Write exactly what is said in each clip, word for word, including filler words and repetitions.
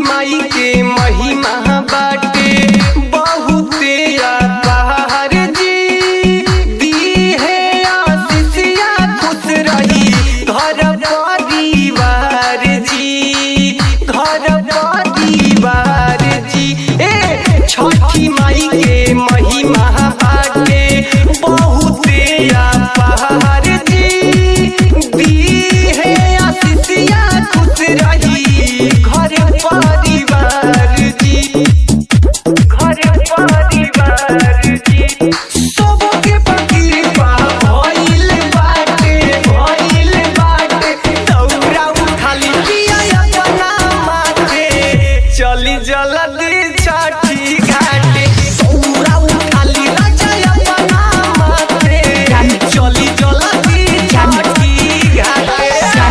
माई के महिमा बाटे बहुते अपार जी। दी है आशीषिया खुश रही घर परिवार जी, घर परिवार जी। ए छठी माई के महिमा बाटे बहुते अपार जी। दी है आशीषिया खुश रही घर परिवार जी, घर परिवार जी। सबके कृपा भइल बाटे, भइल बाटे। दौरा उठाली पिया अपना माथे, चली जल्दी छठी घाटे। दौरा उठाली राजा अपना माथे, चली जल्दी छठी घाटे।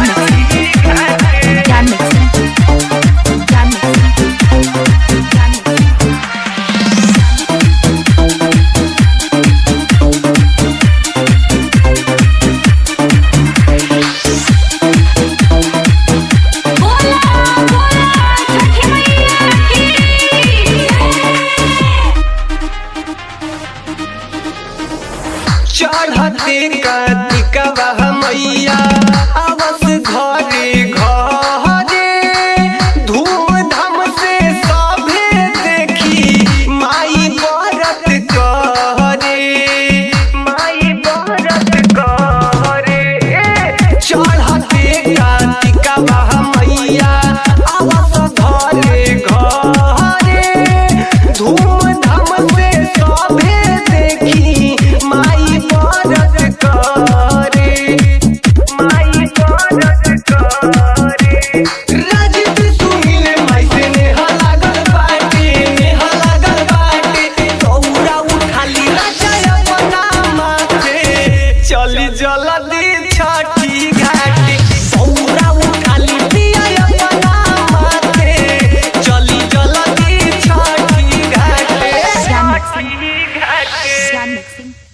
चढ़ते कार्तिकवा मैया आवस घरे घरे। धूमधाम से सभे देखी माई व्रत करे, माई व्रत करे। चढ़ते कार्तिकवा मैया आवस घरे घरे। धूमधाम से सभे देखी माई व्रत करे, माई व्रत करे। राजित सुनील माई से नेहा लागल बाटे, नेहा लागल बाटे। दौरा उठाली राजा अपना माथे, चली जल्दी छठी घाटे। दौरा उठाली पिया अपना माथे, चली जल्दी छठी घाटे, छठी घाटे।